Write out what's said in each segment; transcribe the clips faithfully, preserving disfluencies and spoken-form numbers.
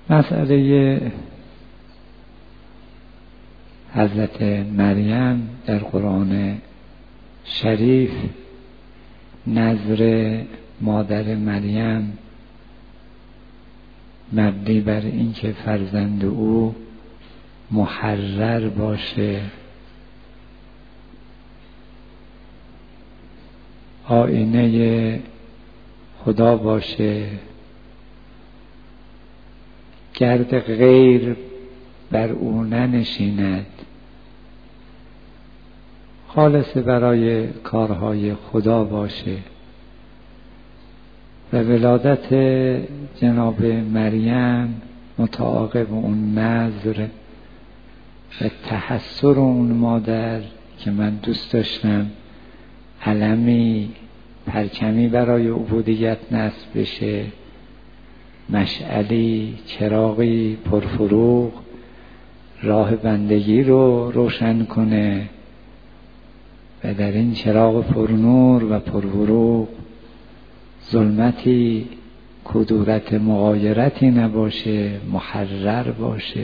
مسئله حضرت مریم در قرآن شریف، نذر مادر مریم مبنی بر اینکه فرزند او محرر باشه، آینه خدا باشه، گرد غیر بر او ننشیند، خالص برای کارهای خدا باشه و ولادت جناب مریم متعاقب اون نذر و تحسر اون مادر که من دوست داشتم علمی پرچمی برای عبودیت نصب بشه، مشعلی چراغی پرفروغ راه بندگی رو روشن کنه و در این چراغ پرنور و پرفروغ ظلمتی کدورت مغایرتی نباشه، محرر باشه،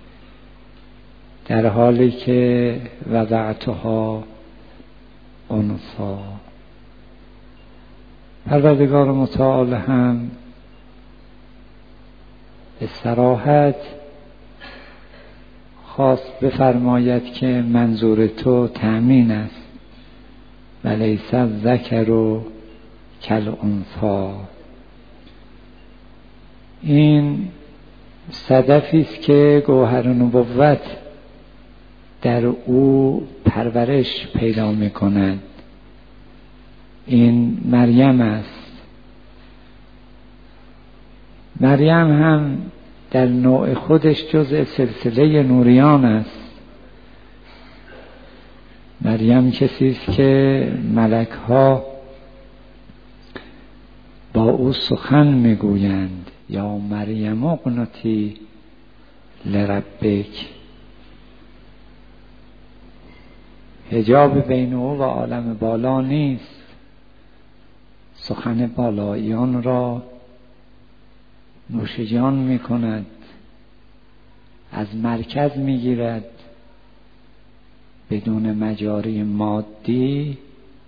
در حالی که وضعتها انثی. پروردگار متعال هم به صراحت خواست بفرماید که منظور تو تأمین است و لیس الذکر کالانثی. این صدفی است که گوهر نبوت در او پرورش پیدا می کند. این مریم است. مریم هم در نوع خودش جزء سلسله نوریان است. مریم کسی است که ملک ها با او سخن میگویند، یا مریم اقنتی لربک. حجاب بین او و عالم بالا نیست. سخن بالاییان را نوش جان می کند، از مرکز می گیرد، بدون مجاری مادی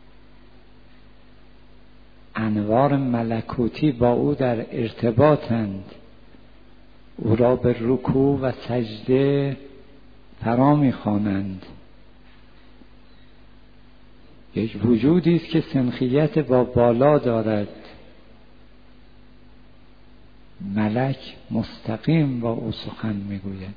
انوار ملکوتی با او در ارتباطند، او را به رکوع و سجده فرا می خوانند. یک وجودی است که سنخیت با بالا دارد. ملک مستقیم با او سخن میگوید.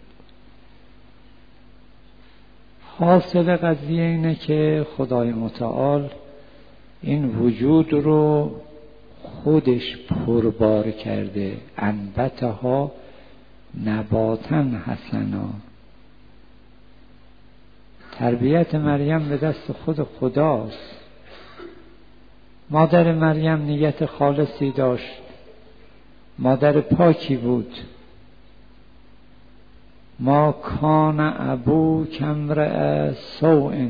حاصل قضیه اینه که خدای متعال این وجود رو خودش پربار کرده، انبتها نباتا حسنا. تربیت مریم به دست خود خداست. مادر مریم نیت خالصی داشت، مادر پاکی بود. ما کان ابوک امرأ سوء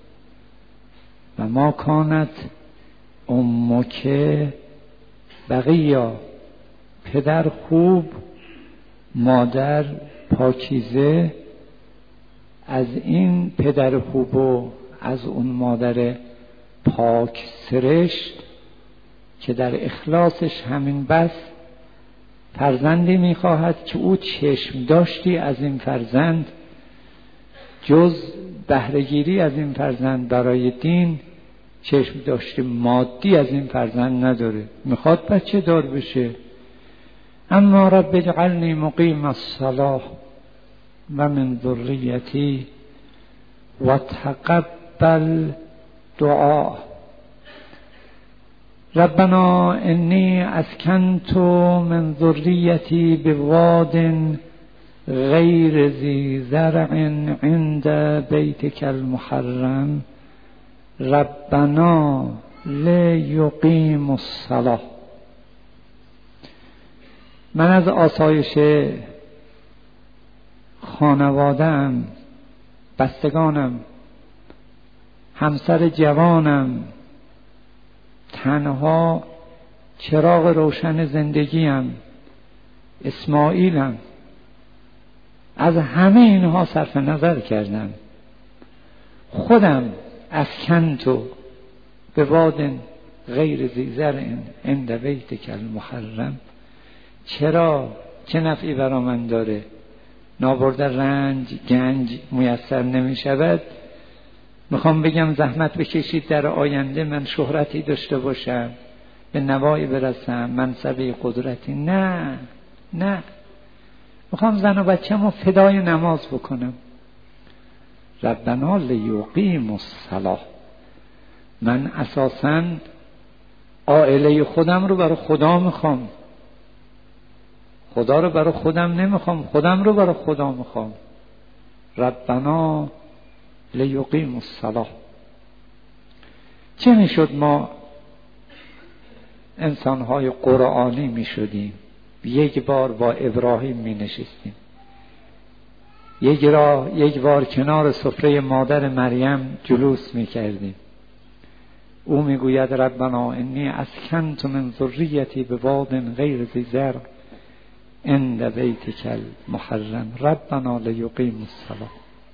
و ما کانت امک بغیا. پدر خوب، مادر پاکیزه. از این پدر خوب و از اون مادر پاک سرشت که در اخلاصش همین بس فرزندی میخواهد که او چشم داشتی از این فرزند، جز بهره‌گیری از این فرزند برای دین چشم داشتی مادی از این فرزند نداره، میخواد بچه دار بشه. اما رب اجعلنی مقیم الصلاة و من ذریتی و تقبل دعا. ربنا انی اسکنت من ذریتی بواد غیر ذی زرع عند بیتک المحرم ربنا لیقیم الصلاة. من از آسایش خانواده‌ام، بستگانم، همسر جوانم، تنها چراغ روشن زندگیم اسماعیلم. از همه اینها صرف نظر کردم. خودم اسکنتو به واد غیر ذی زرع عند بیتک المحرم. چرا؟ چه نفعی برا من داره؟ نابرده رنج گنج میسر نمی شود. میخوام بگم زحمت بکشید در آینده من شهرتی داشته باشم، به نوایی برسم، منصبی قدرتی. نه نه، میخوام زن و بچه‌مو فدای نماز بکنم. ربنا لیقیم الصلاة. من اساساً عائله خودم رو برای خدا میخوام، خدا رو برای خودم نمیخوام، خودم رو برای خدا میخوام. ربنا لیقیم الصلاة. چه میشد ما انسانهای قرآنی میشدیم؟ یک بار با ابراهیم می نشستیم، یک را یک بار کنار سفره مادر مریم جلوس می کردیم. او می گوید ربنا انی اسکنت من ذریتی به واد غیر ذی زرع عند بیتک المحرم ربنا لیقیموا الصلاة.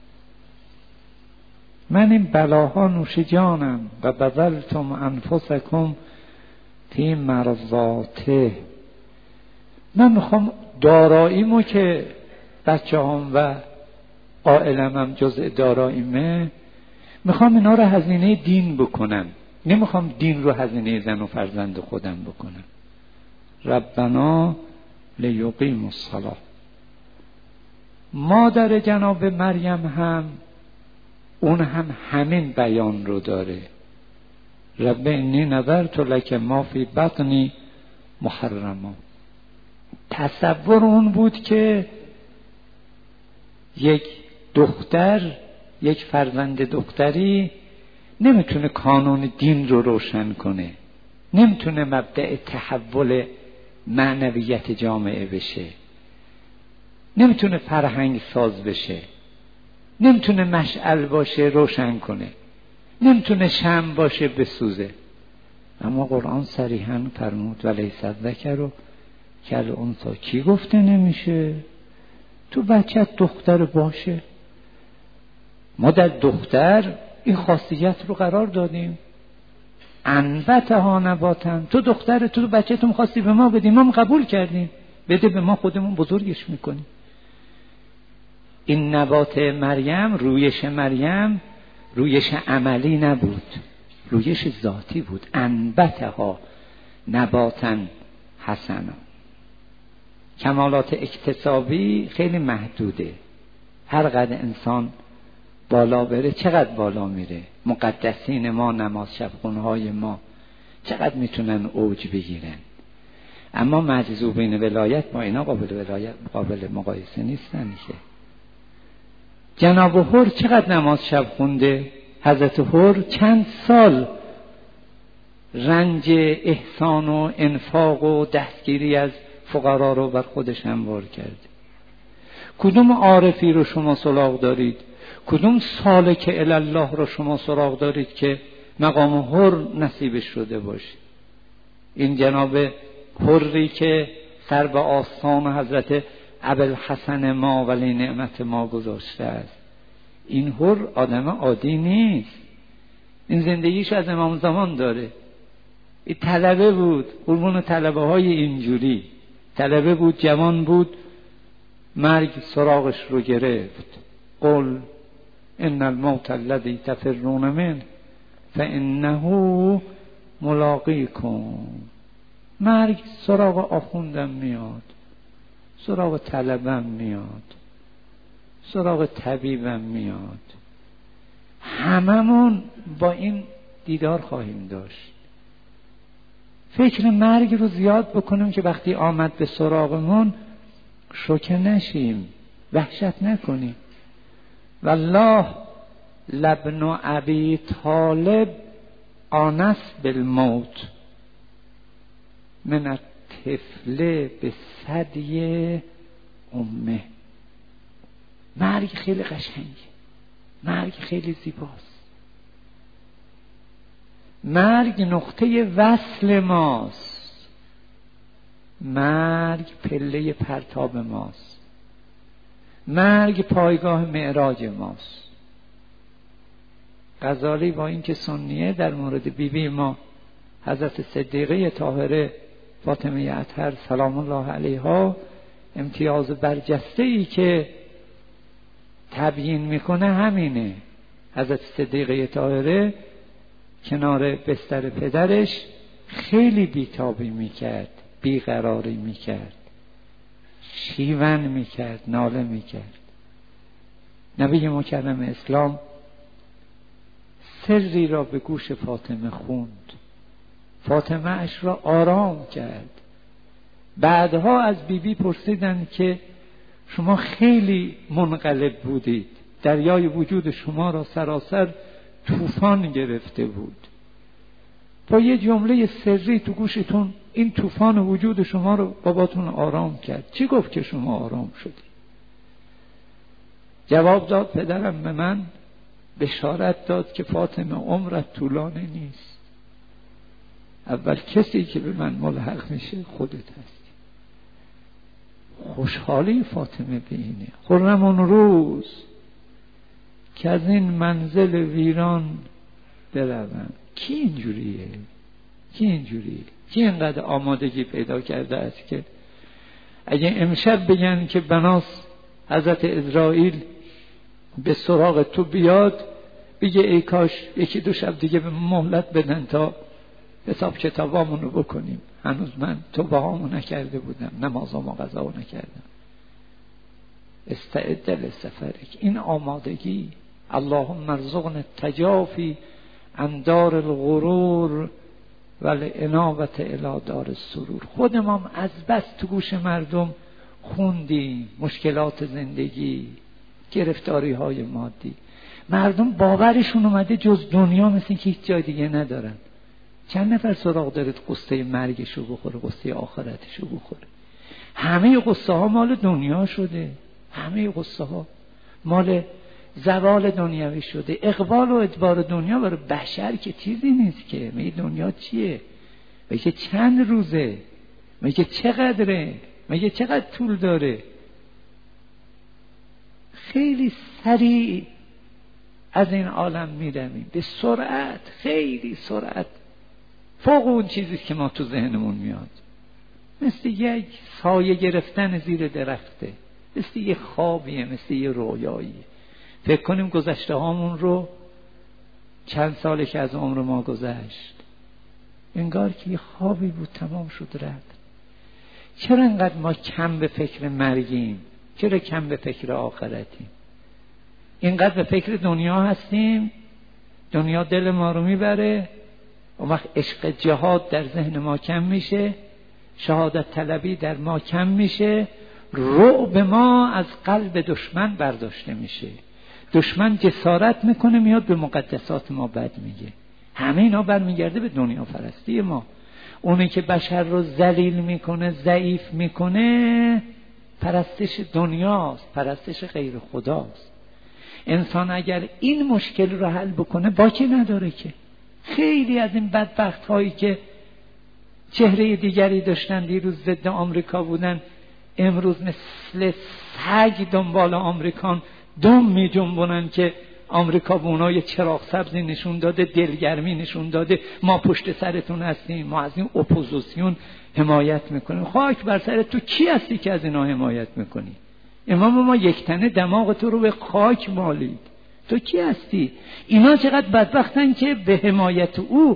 من این بلاها نوش جانم و بذلتم انفسکم فی مرضاته. من میخوام داراییمو که بچه هم و عائلم هم جزء داراییمه، میخوام اینا رو هزینه دین بکنم، نمیخوام دین رو هزینه زن و فرزند خودم بکنم. ربنا لیقیموا الصلاة. مادر جناب مریم هم اون هم همین بیان رو داره. رب انی نذرت لک ما فی بطنی محرما. تصور اون بود که یک دختر، یک فرزند دختری نمیتونه کانون دین رو روشن کنه، نمیتونه مبدأ تحول معنویت جامعه بشه، نمیتونه فرهنگ ساز بشه، نمیتونه مشعل باشه روشن کنه، نمیتونه شمع باشه بسوزه. اما قرآن صریحاً فرمود ولیس الذکر کالانثی. کی گفته نمیشه؟ تو بچت دختر باشه. ما در دختر این خاصیت رو قرار دادیم. انبتها نباتن. تو دختر تو بچه تو می‌خواستی به ما بدی، ما قبول کردیم، بده به ما، خودمون بزرگش میکنیم. این نبات مریم، رویش مریم رویش عملی نبود، رویش ذاتی بود. انبتها نباتا حسنا. کمالات اکتسابی خیلی محدوده. هر قدر انسان بالا بره چقدر بالا میره. مقدسین ما، نماز شبخونهای ما چقدر میتونن اوج بگیرن. اما مجذوبین ولایت ما اینا قابل ولایت قابل مقایسه نیستن که. جناب حر چقدر نماز شب خونده؟ حضرت حر چند سال رنج احسان و انفاق و دستگیری از فقرا رو بر خودش هموار کرد. کدوم عارفی رو شما سراغ دارید؟ کدوم سالک الی الله رو شما سراغ دارید که مقام حر نصیبش شده باشه؟ این جناب حری که سر به آستان حضرت ابوالحسن ما ولی نعمت ما گذاشته است، این حر آدم عادی نیست. این زندگیش از امام زمان داره. این طلبه بود، قربون طلبه های اینجوری. طلبه بود، جوان بود، مرگ سراغش رو گرفت. قل ان الموت الذی تفرون منه فانه ملاقیکم. مرگ سراغ آخوندم میاد، سراغ طلبم میاد، سراغ طبیبم میاد. هممون با این دیدار خواهیم داشت. فکر مرگ رو زیاد بکنیم که وقتی آمد به سراغمون شوکه نشیم، وحشت نکنیم. والله لابن ابی طالب آنس بالموت من الطفل به ثدی امه. مرگ خیلی قشنگه، مرگ خیلی زیباست. مرگ نقطه وصل ماست، مرگ پله پرتاب ماست. مرگ پایگاه معراج ماست. غزالی با این که سنیه در مورد بیبی بی ما حضرت صدیقه طاهره فاطمه اطهر سلام الله علیها امتیاز برجسته ای که تبیین میکنه همینه. حضرت صدیقه طاهره کنار بستر پدرش خیلی بیتابی میکرد، بیقراری میکرد، شیون میکرد، ناله میکرد. نبی مکرم اسلام سری را به گوش فاطمه خوند، فاطمه اش را آرام کرد. بعدها از بیبی بی پرسیدند که شما خیلی منقلب بودید، دریای وجود شما را سراسر طوفان گرفته بود، با یه جمله سری تو گوشتون این طوفان وجود شما رو باباتون آرام کرد. چی گفت که شما آرام شدید؟ جواب داد پدرم به من بشارت داد که فاطمه عمرت طولانی نیست، اول کسی که به من ملحق میشه خودت هستی. خوشحالی فاطمه به اینه. خرم اون روز که از این منزل ویران بروم. کی اینجوریه؟ کی اینجوریه؟ کی اینقدر آمادگی پیدا کرده است که اگه امشب بگن که بناس حضرت اسرائیل به سراغ تو بیاد، بگه ای کاش یکی دو شب دیگه به مهلت بدن تا حساب کتابامونو بکنیم. هنوز من توبهامو نکرده بودم، نمازامو قضا نکردم. استعد لسفرک. این آمادگی. اللهم ارزقنا التجافی عن دار الغرور والانابة الی دار السرور. خودمون از بس تو گوش مردم خوندیم مشکلات زندگی، گرفتاری های مادی. مردم باورشون اومده جز دنیا مثل که هیچ جای دیگه ندارن. چند نفر سراغ دارید قصه مرگشو بخوره، قصه آخرتشو بخوره؟ همه قصه ها مال دنیا شده، همه قصه ها مال زوال دنیاوی شده. اقبال و ادبار دنیا برای بشر که چیزی نیست که. میگه دنیا چیه؟ میگه چند روزه؟ میگه چقدره؟ میگه چقدر طول داره؟ خیلی سریع از این عالم میرمیم، به سرعت، خیلی سرعت، فوق اون چیزی که ما تو ذهنمون میاد. مثل یک سایه گرفتن زیر درخته، مثل یک خوابیه، مثل یک رویاییه. فکر کنیم گذشته هامون رو چند ساله که از عمر ما گذشت، انگار که یه خوابی بود تمام شد رفت. چرا انقدر ما کم به فکر مرگیم؟ چرا کم به فکر آخرتیم؟ اینقدر به فکر دنیا هستیم، دنیا دل ما رو میبره. اون وقت عشق جهاد در ذهن ما کم میشه، شهادت طلبی در ما کم میشه، رعب ما از قلب دشمن برداشته میشه. دشمن جسارت میکنه میاد به مقدسات ما بد میگه. همه اینا برمیگرده به دنیا پرستی ما. اونی که بشر رو ذلیل میکنه، ضعیف میکنه، پرستش دنیاست، پرستش غیر خداست. انسان اگر این مشکل رو حل بکنه باکی نداره که. خیلی از این بدبخت هایی که چهره دیگری داشتن، دیروز ضد آمریکا بودن، امروز مثل سگ دنبال آمریکان دم می جنبونن که آمریکا به اونها یه چراغ سبزی نشون داده، دلگرمی نشون داده، ما پشت سرتون هستیم، ما از این اپوزیسیون حمایت میکنیم. خاک بر سرت، تو کی هستی که از اینا حمایت میکنی؟ امام ما یک تنه دماغ تو رو به خاک مالید. تو کی هستی؟ اینا چقدر بدبختن که به حمایت او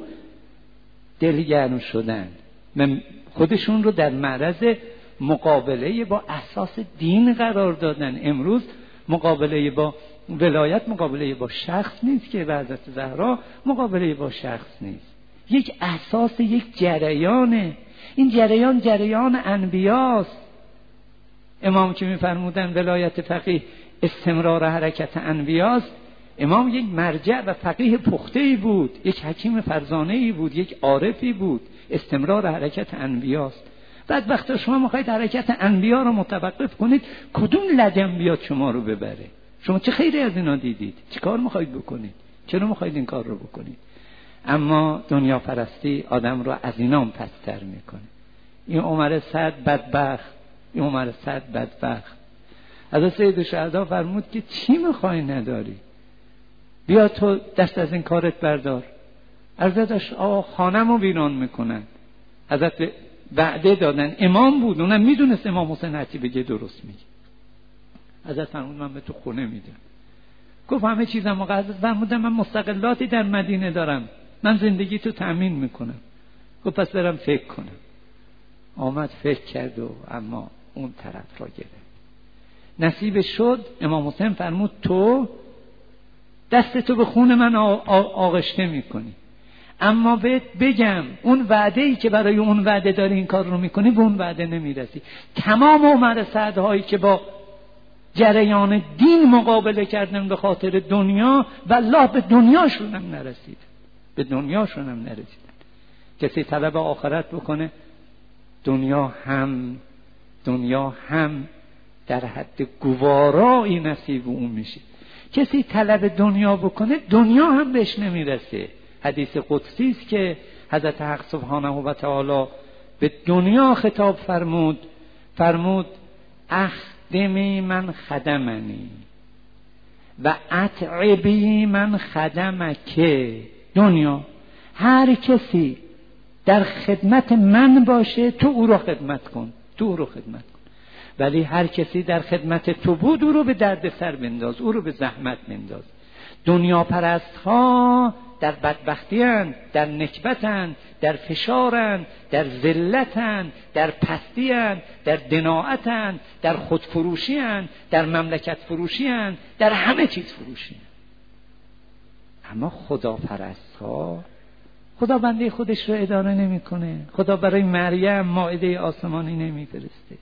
دلگرم شدن، خودشون رو در معرض مقابله با اساس دین قرار دادن. امروز مقابله با ولایت مقابله با شخص نیست که حضرت زهرا مقابله با شخص نیست، یک اساس، یک جریانه. این جریان جریان انبیاست. امام که می‌فرمودن ولایت فقیه استمرار حرکت انبیاست، امام یک مرجع و فقیه پخته‌ای بود، یک حکیم فرزانه‌ای بود، یک عارفی بود. استمرار حرکت انبیاست. بعد وقتا شما میخواید حرکت انبیا رو متوقف کنید، کدوم لجن بیاد شما رو ببره؟ شما چه خیری از اینا دیدید؟ چه کار میخواید بکنید؟ چرا میخواید این کار رو بکنید؟ اما دنیا پرستی آدم رو از اینا پستر میکنه. این عمر سعد بدبخت، این عمر سعد بدبخت حضرت سید الشهدا فرمود که چی میخوای نداری؟ بیا تو دست از این کارت بردار. عرضه داشت آقا خانمو ویران میکنن. حضرت وعده دادن، امام بود، اونم میدونست امام حسین هرچی بگه درست میگه. حضرت فرمود من به تو خونه میدم. گفت همه چیزم موقع. حضرت فرمودن من مستقلاتی در مدینه دارم، من زندگی تو تأمین میکنم. گفت پس برم فکر کنم. آمد فکر کرد و اما اون طرف را گرفت. نصیب شد امام حسین فرمود تو دست تو به خون من آغشته میکنی، اما بهت بگم اون وعده ای که برای اون وعده داری این کار رو میکنی به اون وعده نمیرسی. تمام عمر سعدهایی که با جریان دین مقابله کردن به خاطر دنیا والله به دنیاشون هم نرسید، به دنیاشون هم نرسیدن. کسی طلب آخرت بکنه دنیا هم دنیا هم در حد گوارایی نصیب اون میشه. کسی طلب دنیا بکنه دنیا هم بهش نمیرسه. حدیث قدسی است که حضرت حق سبحانه و تعالی به دنیا خطاب فرمود، فرمود اخدمی من خدمنی و اتعبی من خدمک. دنیا هر کسی در خدمت من باشه تو او رو خدمت کن، تو او رو خدمت کن. ولی هر کسی در خدمت تو بود او رو به درد سر بنداز، او رو به زحمت بنداز. دنیا پرست ها در بدبختی‌اند، در نکبت‌اند، در فشارند، در ذلت‌اند، در پستی‌اند، در دناعت‌اند، در خودفروشی‌اند، در مملکت فروشی‌اند، در همه چیز فروشی‌اند. اما خدا پرست ها، خدا بنده خودش رو اداره نمی‌کنه. خدا برای مریم مائده آسمانی نمی‌فرسته.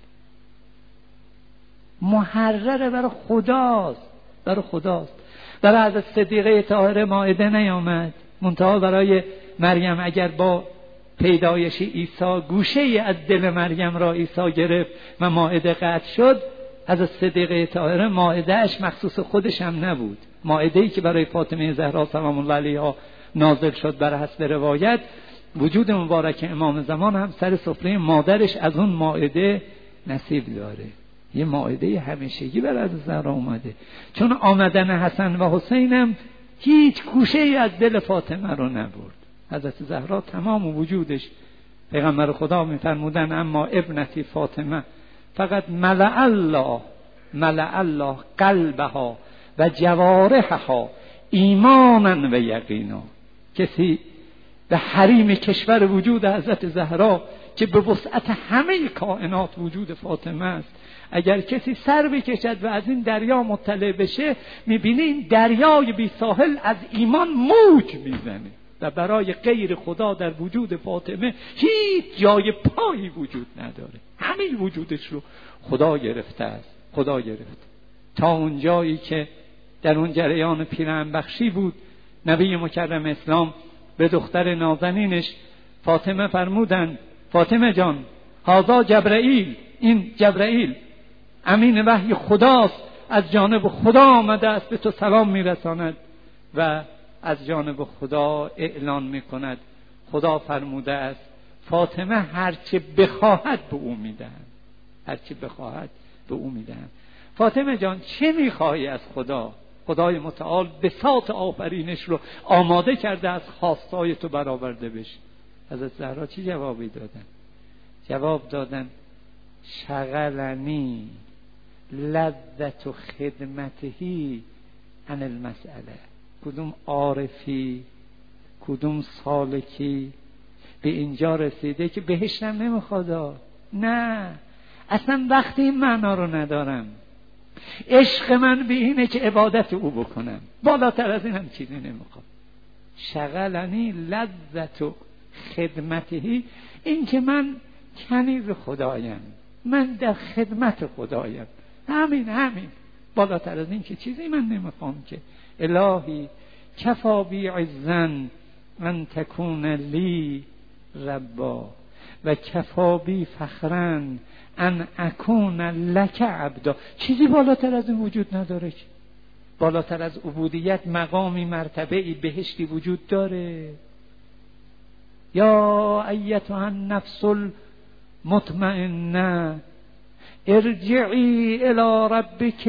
محرره برای خداست، برای خداست. برای حضرت صدیقه طاهره مائده نیامد، منتها برای مریم اگر با پیدایش عیسی گوشه ای از دل مریم را عیسی گرفت و مائده قطع شد، حضرت صدیقه طاهره مائدهش مخصوص خودش هم نبود. مائده‌ای که برای فاطمه زهرا سلام الله علیها نازل شد بر حسب روایت، وجود مبارک امام زمان هم سر سفره مادرش از اون مائده نصیب داره. یه مائده همیشگی بر از زهرا اومده، چون آمدن حسن و حسینم هیچ گوشه ای از دل فاطمه رو نبرد. حضرت زهرا تمام وجودش، پیغمبر خدا میفرمودن اما ابنتی فاطمه فقط ملأ الله ملأ الله قلبها و جوارحها ایمانا و یقینا. کسی به حریم کشور وجود حضرت زهرا که به وسعت همه کائنات وجود فاطمه است، اگر کسی سر بکشد و از این دریا مطلع بشه، میبینه این دریای بی ساحل از ایمان موج میزنه و برای غیر خدا در وجود فاطمه هیچ جای پایی وجود نداره. همه وجودش رو خدا گرفته است، خدا گرفته. تا اون جایی که در اون جریان پیرهن بخشی بود، نبی مکرم اسلام به دختر نازنینش فاطمه فرمودند فاطمه جان هذا جبرائیل، این جبرائیل امین وحی خداست، از جانب خدا آمده است به تو سلام میرساند و از جانب خدا اعلان میکند خدا فرموده است فاطمه هرچه بخواهد به او میدهم، هرچه بخواهد به او میدهم. فاطمه جان چه میخواهی از خدا؟ خدای متعال بساط آفرینش رو آماده کرده از خواستای تو برآورده بشه. حضرت زهرا چی جوابی دادن؟ جواب دادن شغلنی لذت و خدمتهی عن المسئله. کدوم عارفی، کدوم سالکی به اینجا رسیده که بهشتم نمیخواد؟ نه، اصلا وقتی این معنا رو ندارم. عشق من به اینه که عبادت او بکنم، بالاتر از این هم چیزی نمیخواد. شغلنی لذت و خدمتهی، این که من کنیز خدایم، من در خدمت خدایم، همین همین، بالاتر از این که چیزی من نمیخوام. که الهی کفا بی عزن ان تکون لی ربا و کفا بی فخرن ان اکون لک عبدا. چیزی بالاتر از این وجود نداره که بالاتر از عبودیت مقامی مرتبه‌ای بهشتی وجود داره. یا ایتها النفس المطمئنه ارجعی الی ربک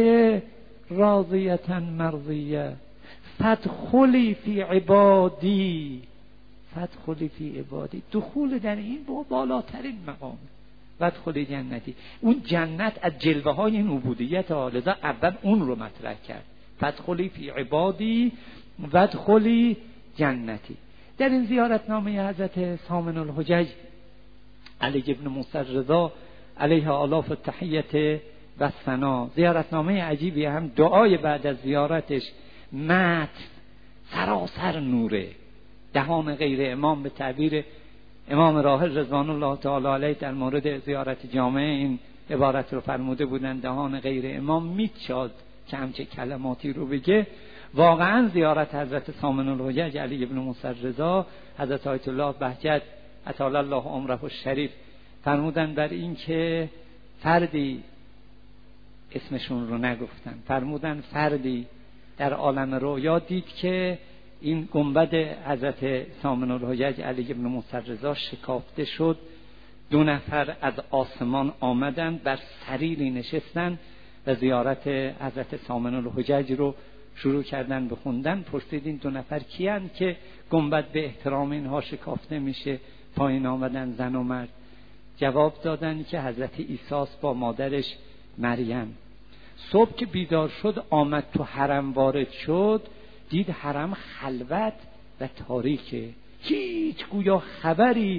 راضیة مرضیه فادخلی فی عبادی فادخلی فی عبادی. دخول در این با بالاترین مقام. فادخلی جنتی، اون جنت از جلوه های این عبودیت ها، لذا اول اون رو مطرح کرد. فادخلی فی عبادی وادخلی جنتی. در این زیارتنامه حضرت سامن الحجج علی ابن موسی رضا علیه آلاف التحیت و ثنا، زیارتنامه عجیبی، هم دعای بعد از زیارتش متن سراسر نوره، دهان غیر امام به تعبیر امام راحل رضوان الله تعالی علیه در مورد زیارت جامعه این عبارت رو فرموده بودن، دهان غیر امام میچاد که همچه کلماتی رو بگه. واقعا زیارت حضرت سامن الحجج علی ابن موسی رضا، حضرت آیت الله بهجت اطال الله عمره الشریف فرمودن بر این که فردی، اسمشون رو نگفتن، فرمودن فردی در عالم رویا دید که این گنبد حضرت سامن الحجج علی ابن موسی رضا شکافته شد، دو نفر از آسمان آمدن، بر سریری نشستن و زیارت حضرت سامن الحجج رو شروع کردن به خوندن. پرسیدین دو نفر کیان که گنبد به احترام اینها شکافته میشه؟ پایین آمدن زن و مرد. جواب دادن که حضرت عیسی با مادرش مریم. صبح که بیدار شد آمد تو حرم وارد شد، دید حرم خلوت و تاریکه، هیچ گویا خبری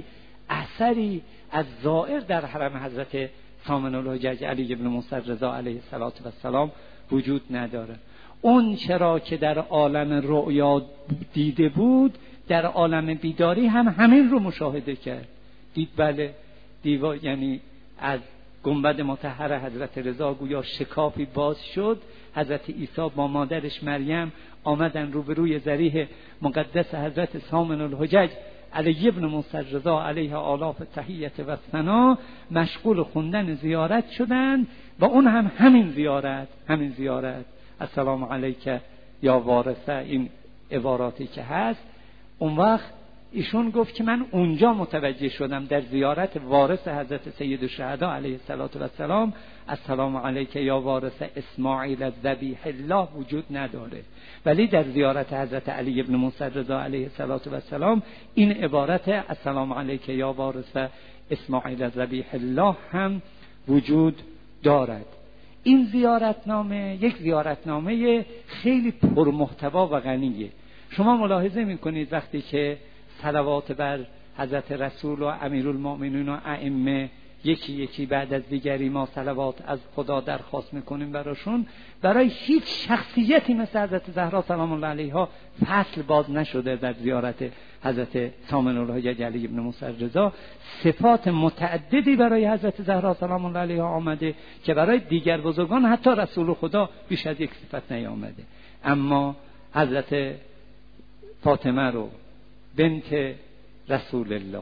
اثری از زائر در حرم حضرت سامن الحجج علی ابن موسی رضا علیه السلام وجود نداره. اون چرا که در عالم رؤیا دیده بود در عالم بیداری هم همین رو مشاهده کرد. دید بله دیوا، یعنی از گنبد مطهر حضرت رضا گویا شکافی باز شد، حضرت عیسی با مادرش مریم آمدن روبروی ضریح مقدس حضرت سامن الحجج علی ابن موسی رضا علیه آلاف تحیت و ثنا، مشغول خوندن زیارت شدن و اون هم همین زیارت همین زیارت السلام علیک یا وارثه، این عباراتی که هست. اون وقت ایشون گفت که من اونجا متوجه شدم در زیارت وارث حضرت سید الشهدا علیه السلام السلام علیک یا وارث اسماعیل ذبیح الله وجود نداره، ولی در زیارت حضرت علی ابن موسی رضا علیه السلام این عبارت السلام علیک یا وارث اسماعیل ذبیح الله هم وجود دارد. این زیارتنامه یک زیارتنامه خیلی پرمحتوا و غنیه. شما ملاحظه میکنید وقتی که صلوات بر حضرت رسول و امیرالمؤمنین و ائمه یکی یکی بعد از دیگری ما صلوات از خدا درخواست میکنیم براشون، برای هیچ شخصیتی مثل حضرت زهرا سلام الله علیها فصل باز نشده. در زیارت حضرت سامن الحجج علی ابن موسی رضا صفات متعددی برای حضرت زهرا سلام الله علیها آمده که برای دیگر بزرگان حتی رسول خدا بیش از یک صفت نیامده. اما حضرت فاطمه رو بنت رسول الله،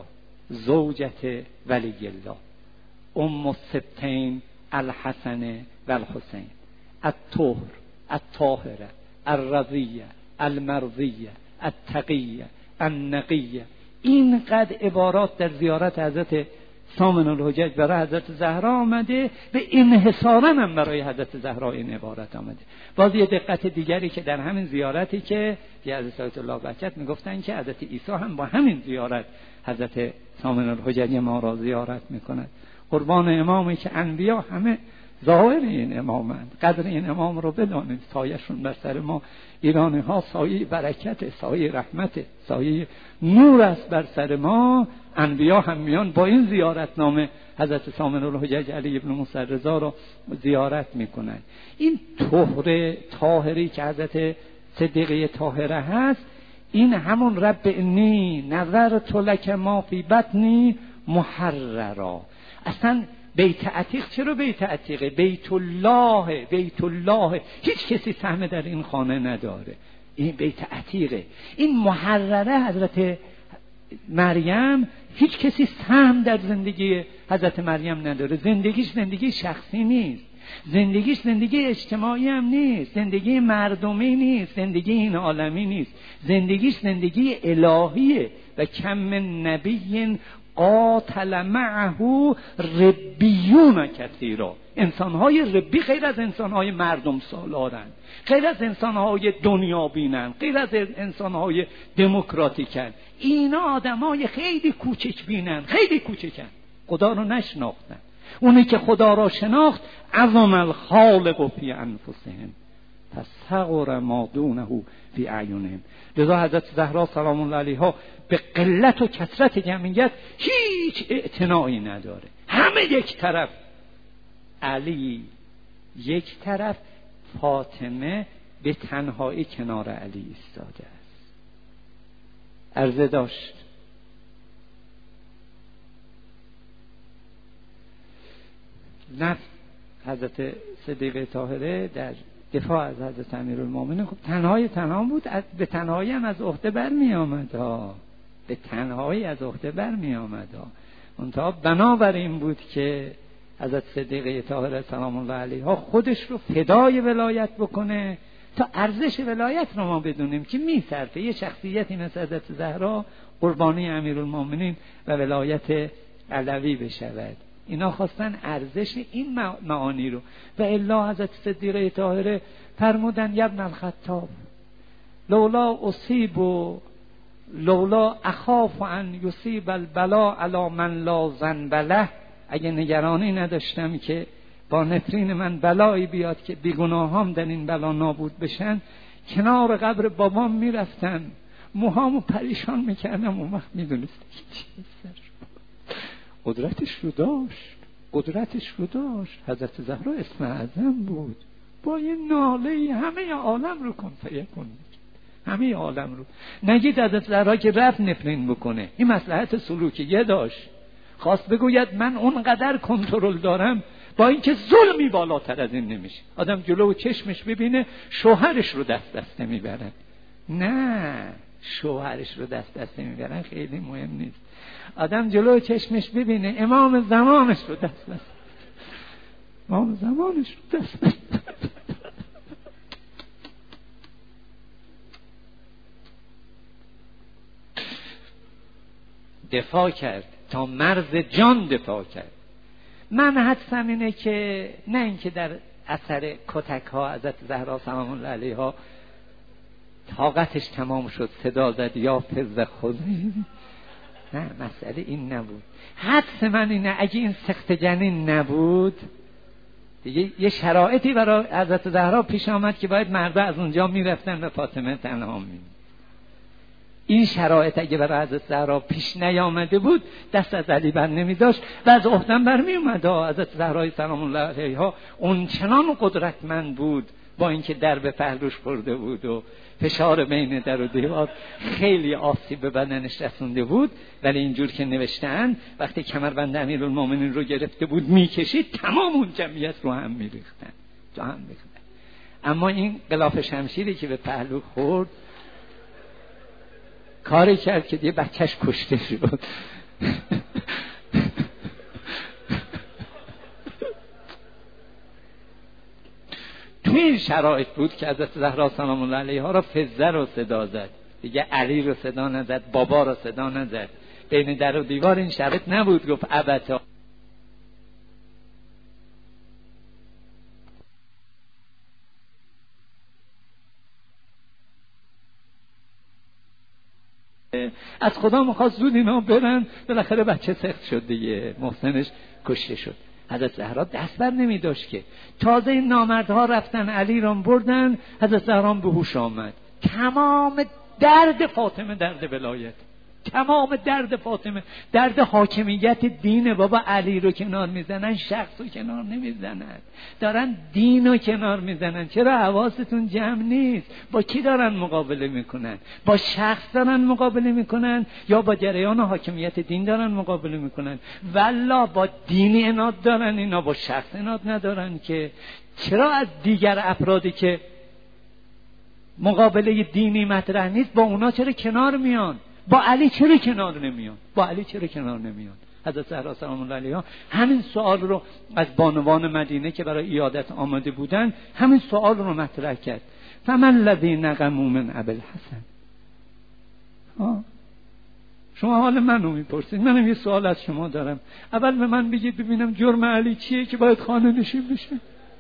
زوجت ولی الله، ام السبتین الحسن و الحسین، الطهر الطاهره الرضیه المرضیه التقیه النقیه، اینقدر عبارات در زیارت حضرت سامن الحجج برای حضرت زهرا آمده، به انحصارا هم برای حضرت زهرا این عبارت آمده. باز یه دقت دیگری که در همین زیارتی که یه حضرت آیت الله بهجت میگفتن که حضرت عیسی هم با همین زیارت حضرت سامن الحجج ما را زیارت میکند. قربان امامی که انبیا همه ظاهر این امامند، قدر این امام رو بدانید، سایه‌شون بر سر ما ایرانی ها سایه برکت، سایه رحمت، سایه نور است بر سر ما. انبیا هم میان با این زیارتنامه حضرت سامن الحجج علی ابن موسی رضا رو زیارت میکنن. این طهر طاهری که حضرت صدیقه طاهره هست، این همون رب انی نظرت لک ما فی بطنی محررا. اصلا بیت عتیق چرا بیت عتیقه؟ بیت الله، بیت الله، هیچ کسی سهم در این خانه نداره، این بیت عتیقه. این محرره حضرت مریم، هیچ کسی سهم در زندگی حضرت مریم نداره. زندگیش زندگی شخصی نیست، زندگیش زندگی اجتماعی هم نیست، زندگی مردمی نیست، زندگی این عالمی نیست، زندگیش زندگی الهیه. و کم من نبی قاتل معه ربیون کثیرا. انسانهای ربی غیر از انسانهای مردم سالارن، غیر از انسانهای دنیا بینن، غیر از انسانهای دموکراتیکن. اینا آدمای خیلی کوچک بینن، خیلی کوچکن، خدا رو نشناختن. اونی که خدا را شناخت عظم الخالق فی انفسهم فصغر ما دونه فی اعینهم. لذا حضرت زهرا سلام الله علیها به قلت و کثرت جمعیت هیچ اعتنایی نداره. همه یک طرف، علی یک طرف، فاطمه به تنهایی کنار علی ایستاده است. عرضه داشت نه حضرت صدیقه طاهره در دفاع از حضرت امیرالمومنین خب تنهای تنها بود، به تنهایی هم از عهده بر می آمد ها، به تنهایی از عهده بر می آمد ها. منتها بنابر این بود که حضرت صدیقه طاهره سلام الله علیها خودش رو فدای ولایت بکنه تا ارزش ولایت رو ما بدونیم که می صرفه. یه شخصیتی مثل حضرت زهرا قربانی امیرالمومنین و ولایت علوی بشود. اینا خواستن ارزش این معانی رو. و الا حضرت صدیقه طاهره فرمودن یا ابن الخطاب لولا اصیب و لولا اخاف ان یصیب البلا علی من لا ذنب له، اگه نگرانی نداشتم که با نفرین من بلایی بیاد که بیگناهام در این بلا نابود بشن، کنار قبر بابام میرفتن، موهامو پریشان میکردم، اون وقت میدونستم که چی سر قدرتش رو داشت، قدرتش رو داشت. حضرت زهرا اسم اعظم بود، با یه ناله همه عالم رو کن فیکون، همه عالم رو. نگید حضرت زهرا که رفت نفرین بکنه، این مصلحت سلوکیه داشت، خواست بگوید من اونقدر کنترل دارم با اینکه ظلمی بالاتر از این نمیشه. آدم جلو چشمش ببینه شوهرش رو دست دسته میبرن، نه شوهرش رو دست دسته میبرن خیلی مهم نیست. آدم جلو چشمش ببینه امام زمانش رو دست دست امام زمانش رو دست دست دفاع کرد، تا مرز جان دفاع کرد. من حدسم اینه که نه اینکه در اثر کتک ها حضرت زهرا سلام الله علیها طاقتش تمام شد صدا زد یا فز خودی، نه مسئله این نبود. حدس من اینه اگه این سخت جنین نبود دیگه یه شرایطی برای حضرت زهرا پیش آمد که باید مردا از اونجا میرفتن و فاطمه تنها میموند. این شرایط اگه برای حضرت زهرا پیش نیامده بود دست از علی بر نمی داشت و از عهده‌ام بر می اومد. حضرت زهرا سلام الله علیها اون چنان قدرتمند بود، با اینکه در به پهلوش خورده بود و فشار بین در و دیوار خیلی آسیب به بدنش رسونده بود، ولی اینجور که نوشتن وقتی کمربند امیرالمومنین رو گرفته بود میکشید تمام اون جمعیت رو هم میریختن تو هم میریختن. اما این غلاف شمشیری که به پهلو خورد کاری کرد که دیگه بچهش کشته شد. تو این شرایط بود که حضرت زهرا سلام الله علیها را فزه رو صدا زد، دیگه علی رو صدا نزد، بابا رو صدا نزد. بین در و دیوار این شرایط نبود گفت ابتا. از خدا میخواست زود اینا برن، بالاخره بچه سخت شد دیگه، محسنش کشته شد. حضرت زهرا دست بر نمی داشت که تازه این نامردها رفتن علی را بردن، حضرت زهرا به هوش آمد. تمام درد فاطمه درد ولایت، تمام درد فاطمه درد حاکمیت دین. بابا علی رو کنار میزنن، شخص رو کنار نمیزنن، دارن دین رو کنار میزنن. چرا حواستون جمع نیست؟ با کی دارن مقابله میکنن؟ با شخص دارن مقابله میکنن یا با جریان حاکمیت دین دارن مقابله میکنن؟ والله با دینی عناد دارن اینا، با شخص عناد ندارن. که چرا از دیگر افرادی که مقابله دینی مطرح نیست با اونا چرا کنار میان؟ با علی چرا کنار نمیان؟ با علی چرا کنار نمیان؟ حضرت زهرا سلام الله علیها همین سوال رو از بانوان مدینه که برای عیادت آمده بودن همین سوال رو مطرح کرد. فمن الذی نقموا من ابی الحسن، شما حال منو میپرسید، منم یه سوال از شما دارم. اول به من بگید ببینم جرم علی چیه که باید خانه نشین بشه؟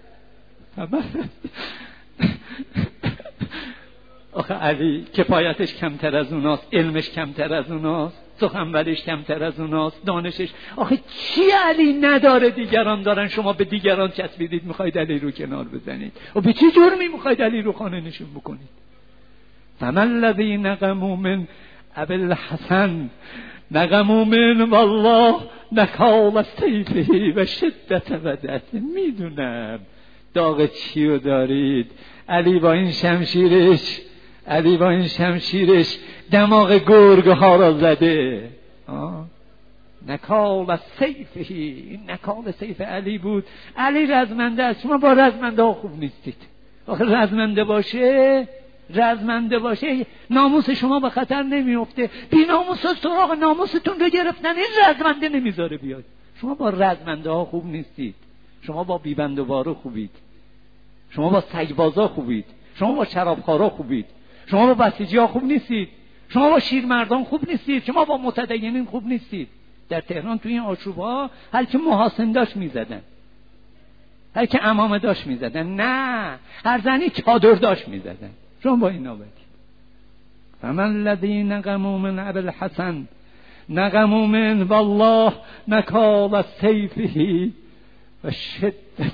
آخه علی کفایتش کمتر از اوناست، علمش کمتر از اوناست، سخنوریش کمتر از اوناست، دانشش. آخه چی علی نداره دیگران دارن؟ شما به دیگران چسبیدید میخواید علی رو کنار بزنید. و به چه جرمی میخواید علی رو خانه نشین بکنید؟ فمن الذی نقموا من ابی الحسن نقموا من والله نکال سیفه و شدت ودعته. میدونم داغ چی رو دارید. علی با این شمشیرش علی با این شمشیرش دماغ گرگ ها را زده. آه. نکال سیفه، این نکال سیف علی بود. علی رزمنده است. شما با رزمنده ها خوب نیستید. آخه رزمنده باشه رزمنده باشه ناموس شما به خطر نمیفته. بی ناموس ها سراغ ناموستون رو گرفتن، این رزمنده نمیذاره بیاد. شما با رزمنده ها خوب نیستید. شما با بیبند و بارو خوبید. شما با سگبازا خوبید. شما با شرابخوارا خوبید. شما با بسیجی ها خوب نیستید. شما با شیرمردان خوب نیستید. شما با متدینین خوب نیستید. در تهران تو این آشوب‌ها هر کی محاسن داشت میزدن، هر کی عمامه داشت میزدن، نه هر زنی چادر داشت میزدن. شما با این نوبتی. فمن الذین نقموا من ابی الحسن نقموا من والله نکال سیفه و شدت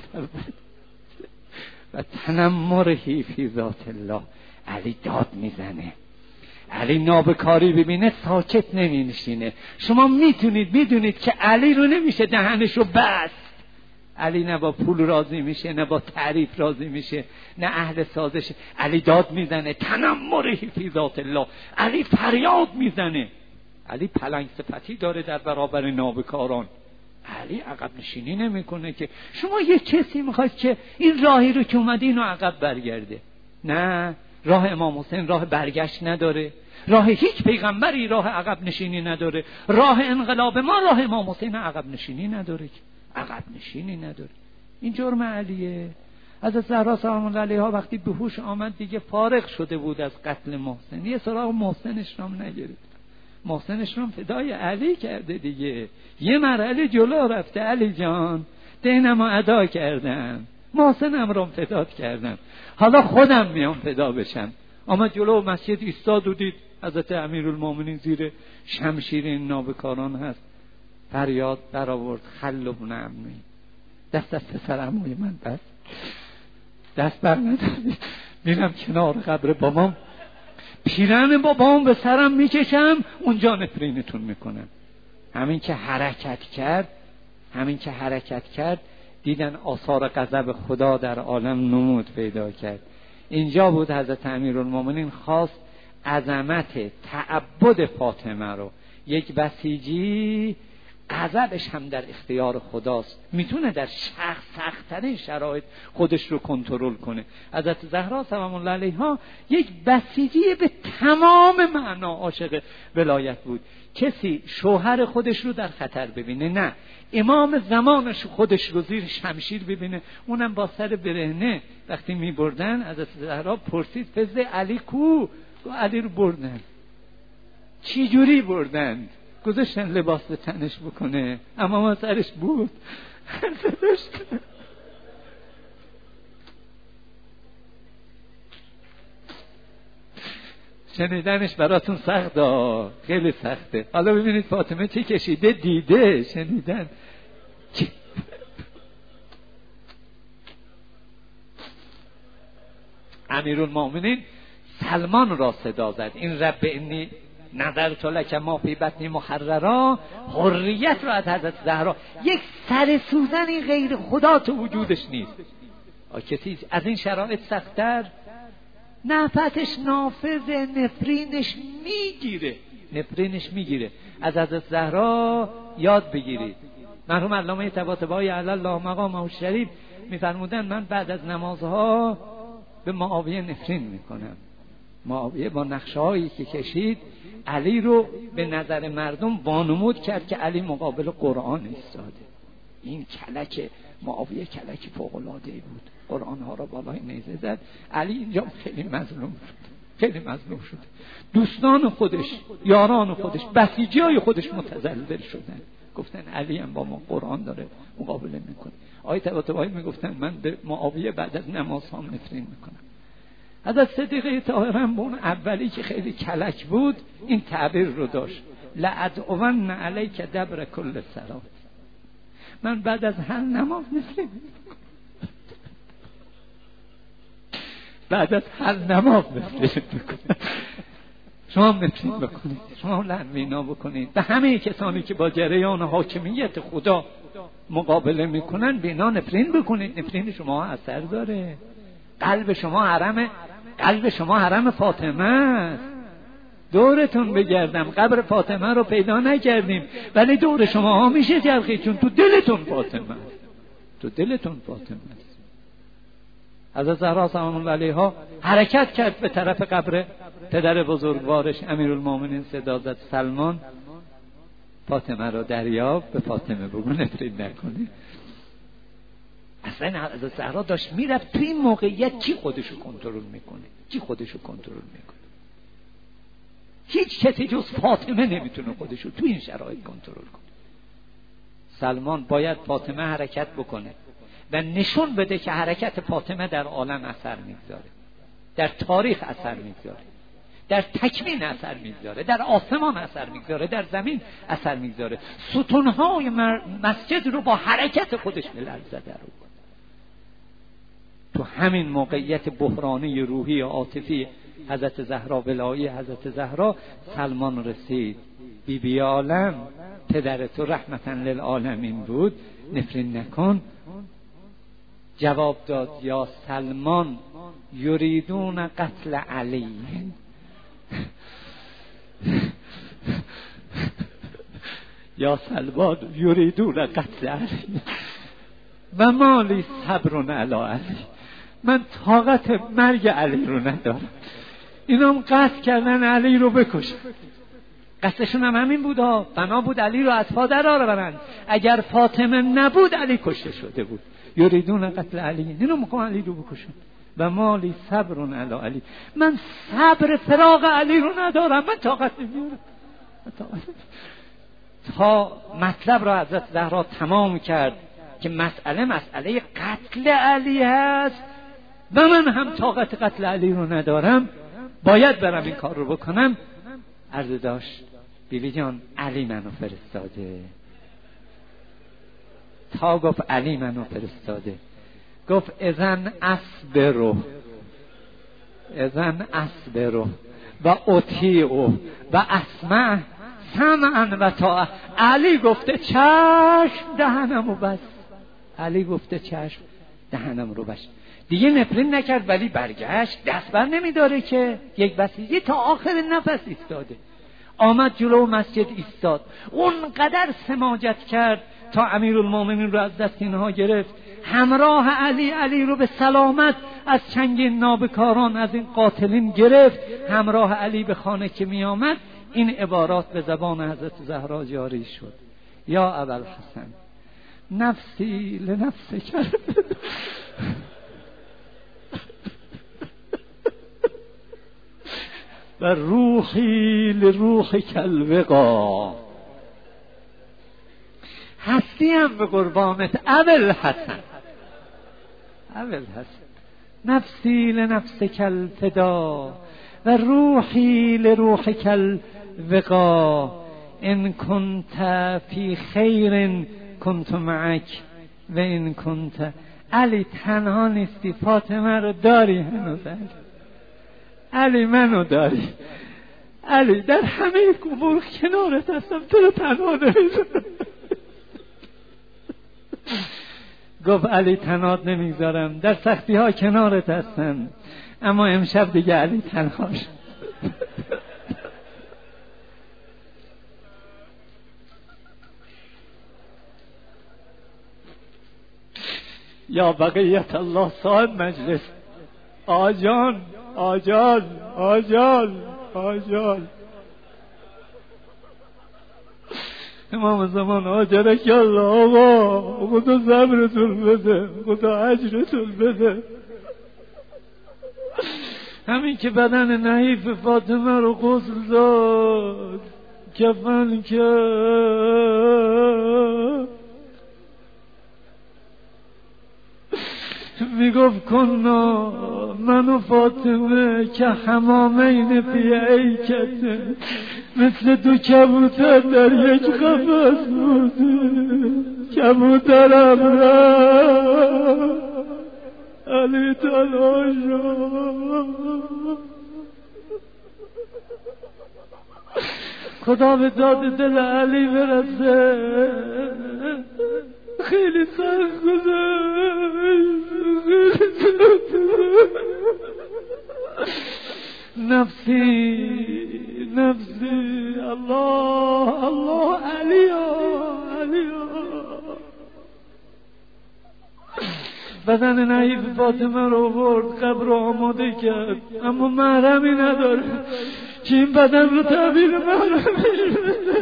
و تنمره فی ذات الله. علی داد میزنه. علی نابکاری ببینه ساکت نمی نشینه. شما میتونید میدونید که علی رو نمیشه دهنشو بست. علی نه با پول راضی میشه، نه با تعریف راضی میشه، نه اهل سازش. علی داد میزنه. تنمره فی ذات الله. علی فریاد میزنه. علی پلنگ صفتی داره در برابر نابکاران. علی عقب نشینی نمیکنه که شما یه کسی میخواید که این راهی رو که اومده اینو عقب برگرده. نه، راه امام حسین راه برگشت نداره. راه هیچ پیغمبری راه عقب نشینی نداره. راه انقلاب ما راه امام حسین عقب نشینی نداره. عقب نشینی نداره. این جرم علیه. حضرت زهرا سلام الله علیها وقتی به هوش آمد دیگه فارغ شده بود از قتل محسن. یه سراغ محسنش هم نگرفت. محسنش هم فدای علی کرده دیگه. یه مرحله جلو رفته. علی جان دینمو ادا کردم، محسنم رو فدات کردم، حالا خودم میام فدا بشم. اما جلو مسجد ایستاد و دید حضرت امیرالمومنین زیر شمشیر این نابکاران هست. فریاد برآورد خل ابن عمی. دست از پسر عموی من بست. دست بر ندارید. میرم کنار قبر بابام، پیرن بابام به سرم میکشم، اونجا نفرینتون میکنم. همین که حرکت کرد همین که حرکت کرد دیدن آثار غضب خدا در عالم نمود پیدا کرد. اینجا بود حضرت امیرالمومنین خواست عظمت تعبد فاطمه رو. یک بسیجی غضبش هم در اختیار خداست، میتونه در شخص سخت‌ترین شرایط خودش رو کنترل کنه. حضرت زهرا سلام الله علیها یک بسیجی به تمام معنا عاشق ولایت بود. کسی شوهر خودش رو در خطر ببینه، نه امام زمانش خودش رو زیر شمشیر ببینه، اونم با سر برهنه. وقتی میبردن حضرت زهرا پرسید فضل علی کو؟ علی رو بردن. چی جوری بردن؟ گذاشتن لباس به تنش بکنه، اما ما سرش بود. شنیدنش براتون سخته، خیلی سخته. حالا ببینید فاطمه چی کشیده دیده. شنیدن امیرالمومنین سلمان را صدا زد. این رب انی نظرت لک ما فی بطنی محررا، حریت را از حضرت زهرا. یک سر سوزنی غیر خدا تو وجودش نیست. کسی از این شرایط سخت‌تر؟ نفسش نافذه، نفرینش میگیره نفرینش میگیره. از حضرت زهرا یاد بگیرید. مرحوم علامه طباطبایی علی الله مقامه الشریف میفرمودن من بعد از نمازها به معاویه نفرین میکنم. معاویه با نقشه‌هایی که کشید علی رو به نظر مردم وانمود کرد که علی مقابل قرآن ایستاده. این کلک معاویه کلک فوق‌العاده‌ای بود. قرآن ها را بالای نیزه زد. علی اینجا خیلی مظلوم بود. خیلی مظلوم شده. دوستان خودش، یاران خودش، بسیجیای خودش متذلل شدن، گفتن علی هم با ما قرآن داره مقابله میکنه. آیه طباطبایی میگفتن من به معاویه بعد از نماز هم نفرین میکنم. حضرت صدیقه طاهره هم به اون اولی که خیلی کلک بود این تعبیر رو داشت، لأدعون علیک دبر کل صلات، من بعد از هر نماز نفرین میکنم، بعد از هر نماز نفرین میکنم. شما نفرین بکنید، شما لعنوینا بکنید به همه کسانی که با جریان حاکمیت خدا مقابله میکنن، به اینا نفرین بکنید. نفرین شما اثر داره. قلب شما حرم قلب شما حرم فاطمه است. دورتون بگردم قبر فاطمه رو پیدا نکردیم، ولی دور شما ها میشه جرخی، چون تو دلتون فاطمه است، تو دلتون فاطمه است. حضرت زهرا سلام الله علیها حرکت کرد به طرف قبر پدر بزرگوارش امیرالمومنین، صدا زد سلمان فاطمه رو دریاب، به فاطمه بگو نفرین نکنی. اصلا حضرت زهرا داشت میرفت توی این موقعیت کی خودشو کنترل میکنه؟ کی خودشو کنترل میکنه؟ هیچ کسی جز فاطمه نمیتونه خودشو توی این شرایط کنترل کنه. سلمان باید فاطمه حرکت بکنه و نشون بده که حرکت فاطمه در عالم اثر میگذاره، در تاریخ اثر میگذاره، در تکوین اثر میگذاره، در آسمان اثر میگذاره، در زمین اثر میگذاره. ستونهای مسجد رو با حرکت خودش بلرزه در رو. تو همین موقعیت بحرانی روحی عاطفی حضرت زهرا، ولایی حضرت زهرا، سلمان رسید. بی بی عالم پدر تو رحمتا للعالمین بود، نفرین نکن. جواب داد یا سلمان یریدون قتل علی. یا سلمان یریدون قتل علی و مالی صبر علی علی، من طاقت مرگ علی رو ندارم. اینام قصد کردن علی رو بکشن. قصدشون هم همین بود ها، بنا بود علی رو از پا در آورند. اگر فاطمه نبود علی کشته شده بود. یریدون قتل علی، اینو میخوان علی رو بکشن. و مالی صبر علی علی، من صبر فراق علی رو ندارم، من طاقت نمیارم. تا مطلب را حضرت زهرا تمام کرد که مسئله مسئله قتل علی هست و من هم طاقت قتل علی رو ندارم، باید برم این کار رو بکنم. عرض داشت بیبی جان علی منو فرستاده. تا گفت علی منو فرستاده، گفت اذن اصبرو اذن اصبرو و اطیعو و اسمع سمعا و طاعه. علی گفته چشم، دهنمو بس. علی گفته چشم، دهنم رو بس. دیگه نفرین نکرد، ولی برگشت دست بر نمیداره که یک بسیجی تا آخر نفس ایستاده. آمد جلو مسجد ایستاد، اونقدر سماجت کرد تا امیرالمومنین رو از دست اینها گرفت، همراه علی علی رو به سلامت از چنگ نابکاران، از این قاتلین گرفت. همراه علی به خانه که می آمد این عبارات به زبان حضرت زهرا جاری شد: یا ابوالحسن نفسی لنفسک و روحی لروحک الوقا. هستیم به قربانت ابوالحسن، ابوالحسن نفسی لنفسک الفدا و روحی لروحک الوقا. ان کنت فی خیر کنت معک و ان کنت. علی تنها نیستی، فاطمه رو داری هنوز. علی علی منو داری. علی در همه امور کنارت هستم، تو رو تنها نمیذارم. گفت علی تنهات نمیذارم، در سختی ها کنارت هستم، اما امشب دیگه علی تنهاش. یا بقیت الله صاحب مجلس، آجان آجان آجان آجان امام زمان آجرک الله. آقا خدا صبرتون بده، خدا اجرتون بده. همین که بدن نحیف فاطمه رو غسل داد، کفن کرد، میگفت کنا من و فاطمه که همامین فی ایکته، مثل دو کبوتر در یک قفس بودیم. کبوترم رفت، علی تنها شد. خدا به داد دل علی برسه، خیلی سخت گذشت، خیلی سخت نفسی نفسی الله الله علیا علیا. بدن نحیف فاطمه رو برد، قبر رو آماده کرد، اما محرمی نداره که این بدن رو تعبیر محرمی.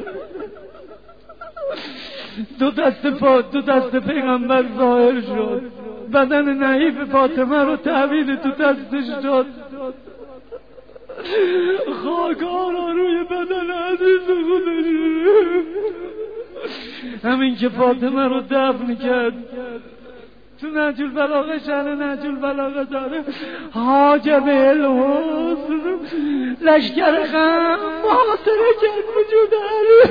دو دست فا... دو دست پیغمبر ظاهر شد، بدن نحیف فاطمه رو تعبیر تو دستش داد، خاکارا روی بدن عزیز خودش. همین که فاطمه رو دفن کرد، تو نهج البلاغه شأن نهج البلاغه داره، حاجب الحسن لشکر غم محاصره کرد وجود علی.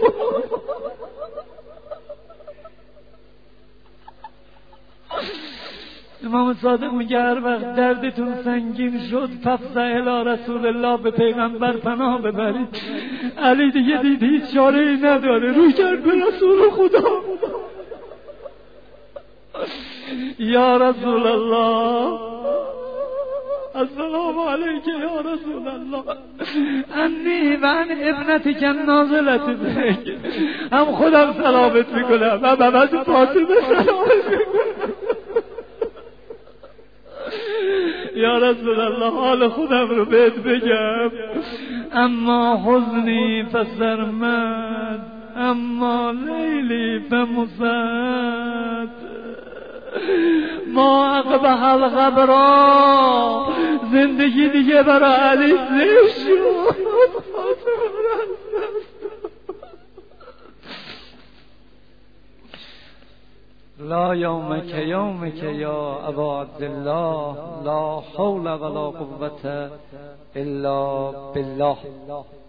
امام صادق میگه هر وقت دردتون سنگین شد ففزع الی رسول الله، به پیغمبر پناه ببرید. علی دیگه دید هیچ چاره‌ای نداره، روی کرد به رسول خدا. یا رسول الله، السلام علیک یا رسول الله، انی و ان ابنتک نازلت بک. هم خودم سلامت میکنم و بابت فاطمه سلامت میکنم. یا رسول الله، حال خودم رو بهت بگم، اما حزنی فسرمد، اما لیلی فمسد، ما اقبح الغبرا. زندگی دیگه برای علی زیر شد. لا یومک یومک یا ابا عبدالله، لا حول ولا قوة الا بالله.